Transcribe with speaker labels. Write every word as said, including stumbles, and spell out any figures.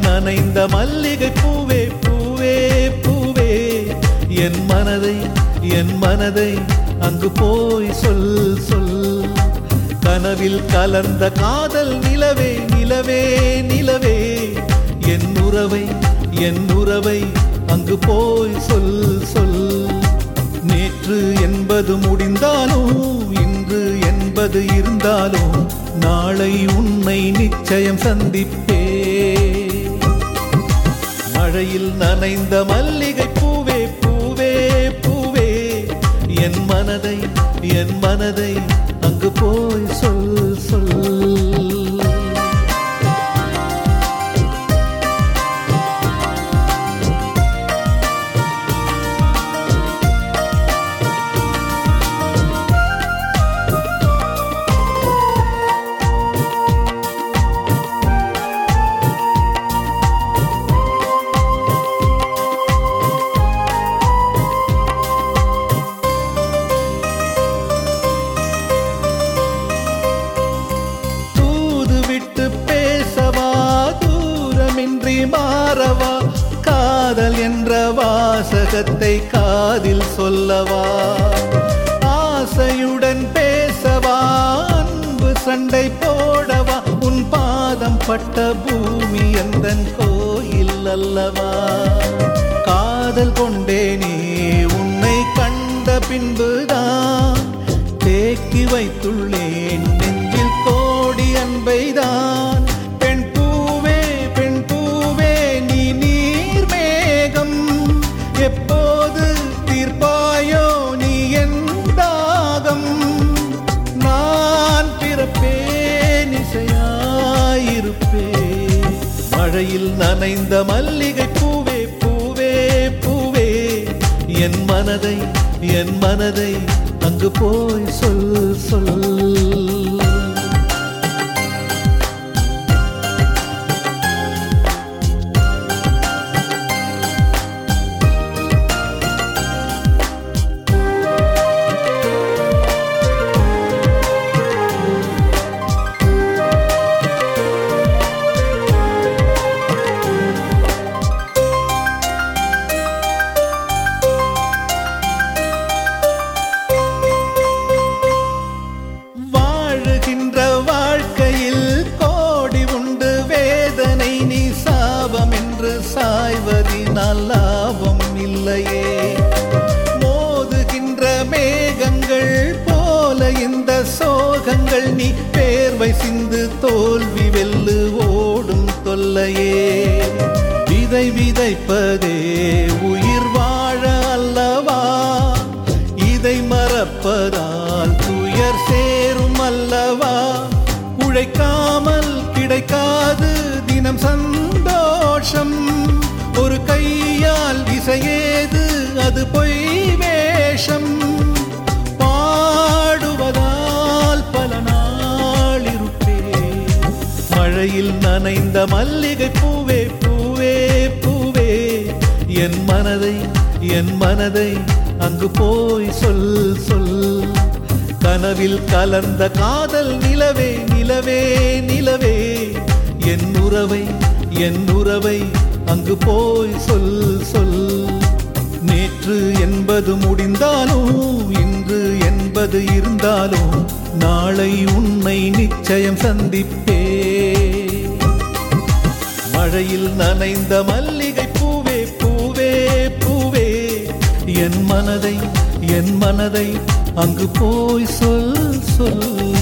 Speaker 1: நனைந்த மல்லிகை பூவே பூவே பூவே என் மனதை என் மனதை அங்கு போய் சொல் சொல். கனவில் கலந்த காதல் நிலவே நிலவே நிலவே என் உறவை என் உறவை அங்கு போய் சொல் சொல். நேற்று என்பது முடிந்தாலும் இன்று என்பது இருந்தாலும் நாளை உன்னை நிச்சயம் சந்திப்பே. மழையில் நனைந்த மல்லிகை பூவே பூவே பூவே என் மனதை என் மனதை அங்கு போய் சொல் சொல். மாறவா காதல் என்ற வாசகத்தை காதில் சொல்லவா, ஆசையுடன் பேசவா, அன்பு சண்டை போடவா, உன் பாதம் பட்ட பூமி எந்தன் கோயில் அல்லவா. காதல் கொண்டேனே உன்னை கண்ட பின்புதான் தேக்கி வைத்துள்ளேன் நெஞ்சில் கோடி அன்பைதான். எப்போது தீர்ப்பாயோ நீ என் தாகம், நான் பிறப்பேன் இசையாயிருப்பேன். மழையில் நனைந்த மல்லிகை பூவே பூவே பூவே என் மனதை என் மனதை அங்கு போய் சொல் சொல். சாய்வதினால் லாபம் இல்லையே, மோதுகின்ற மேகங்கள் போல இந்த சோகங்கள் நீ பேர்வை சிந்து தோல்வி வெல்லு ஓடும் தொல்லையே. விதை விதைப்பதே உயிர் வாழ அல்லவா, இதை மறப்பதால் துயர் சேரும் அல்லவா. உழைக்காமல் கிடைக்காது தினம் சந்தோஷம், ஒரு கையால் இசையேது அது பொய் வேஷம். பாடுவதால் பல நாள் இருப்பேன். மழையில் நனைந்த மல்லிகை பூவே பூவே பூவே என் மனதை என் மனதை அங்கு போய் சொல் சொல். கனவில் கலந்த காதல் நிலவே நிலவே நிலவே என் உறவை என் உறவை அங்கு போய் சொல் சொல். நேற்று என்பது முடிந்தாலும் இன்று என்பது இருந்தாலும் நாளை உன்னை நிச்சயம் சந்திப்பே. மழையில் நனைந்த மல்லிகை பூவே பூவே பூவே என் மனதை என் மனதை அங்கு போய் சொல் சொல்.